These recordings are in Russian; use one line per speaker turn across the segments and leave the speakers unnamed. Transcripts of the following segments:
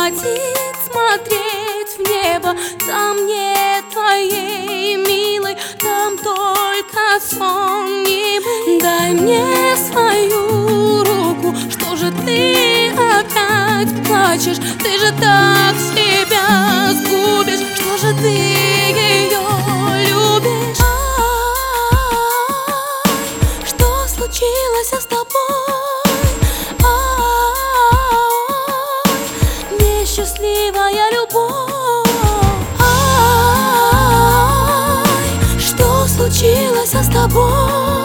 хватит смотреть в небо. Там нет твоей милой, там только сон немый. Дай мне свою руку, что же ты опять плачешь? Ты же так себя сгубишь, что же ты ее любишь? Что случилось с тобой? Несчастливая любовь. Что случилось с тобой?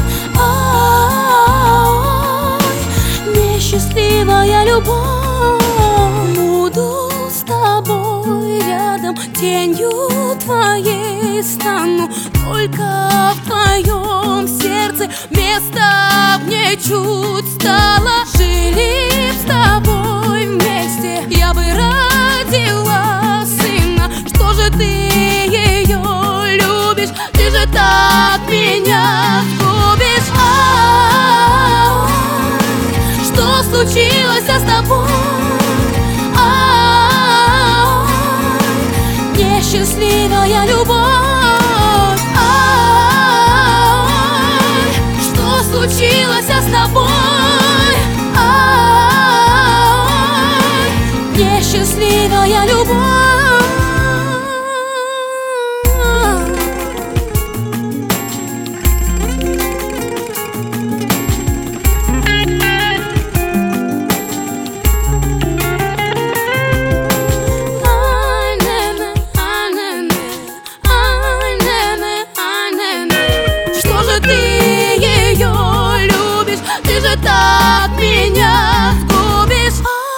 Несчастливая любовь. Буду с тобой рядом, тенью твоей стану. Только в твоем сердце места мне чуть стало. Жили с тобой вместе, я бы родила сына. Что же ты ее любишь? Ты же так меня губишь. Что случилось с тобой? Несчастливая любовь. Что случилось с тобой? Несчастливая любовь. Так меня сгубишь.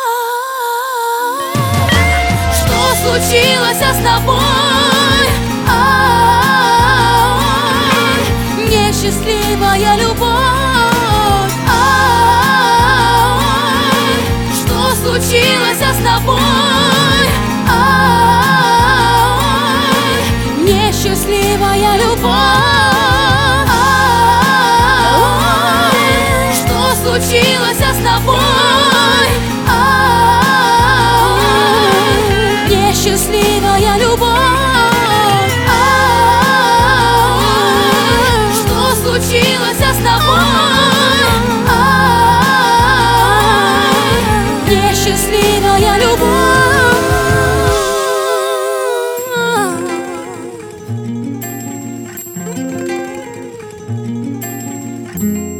Что случилось с тобой? Несчастливая любовь. Что случилось с тобой? Несчастливая любовь. Случилось с тобой? Несчастливая любовь. Что случилось с тобой? Несчастливая любовь.